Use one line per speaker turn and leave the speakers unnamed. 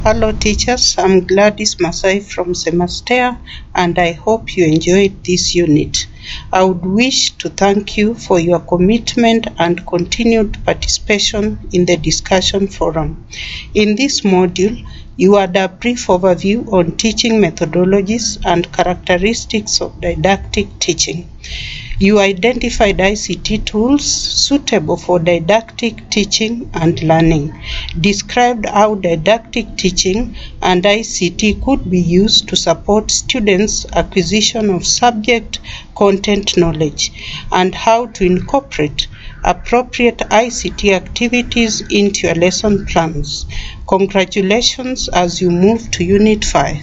Hello teachers, I'm Gladys Masai from Semastea and I hope you enjoyed this unit. I would wish to thank you for your commitment and continued participation in the discussion forum. In this module, you had a brief overview on teaching methodologies and characteristics of didactic teaching. You identified ICT tools suitable for didactic teaching and learning, described how didactic teaching and ICT could be used to support students' acquisition of subject content knowledge, and how to incorporate appropriate ICT activities into your lesson plans. Congratulations as you move to Unit 5.